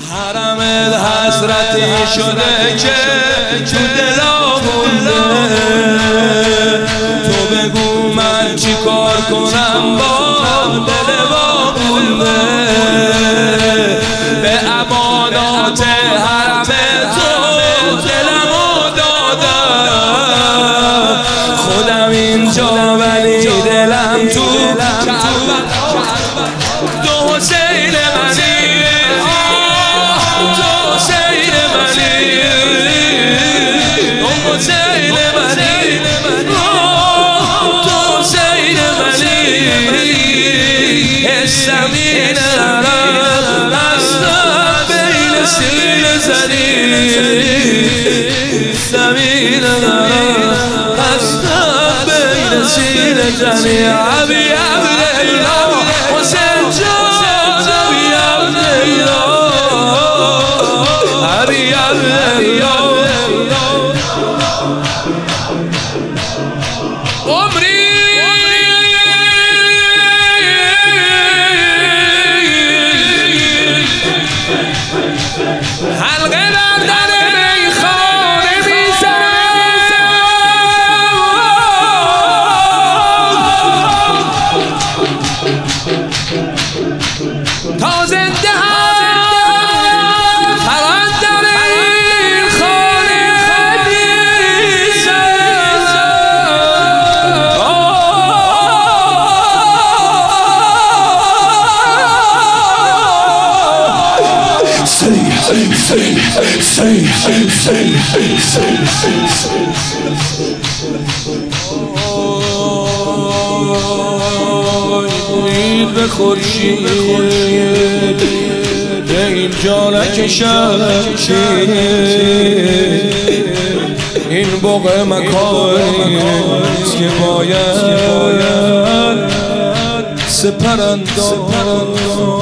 حرمت حسرتی شده که تو دلا مونده. تو بگو من چی کار کنم با دل ما مونده. به امانات حرم تو دلمو دادم. خودم اینجا ولی دلم تو کربلا. تو حسین منی، تو حسین منی، تو حسین منی، تو حسین منی. زمین عرب هستم بین سینه زنی. زمین عرب هستم بین سینه زنی. عبی عبدالله حسین جان، عبی عبدالله، عبی عبدالله. عمری حلقه در در میخانه میزنم. تا زنده هم فقط در این خانه میزنم. دید به خورشید به اینجا نکشم چی. این بقع مکانیست که باید سپر انداز.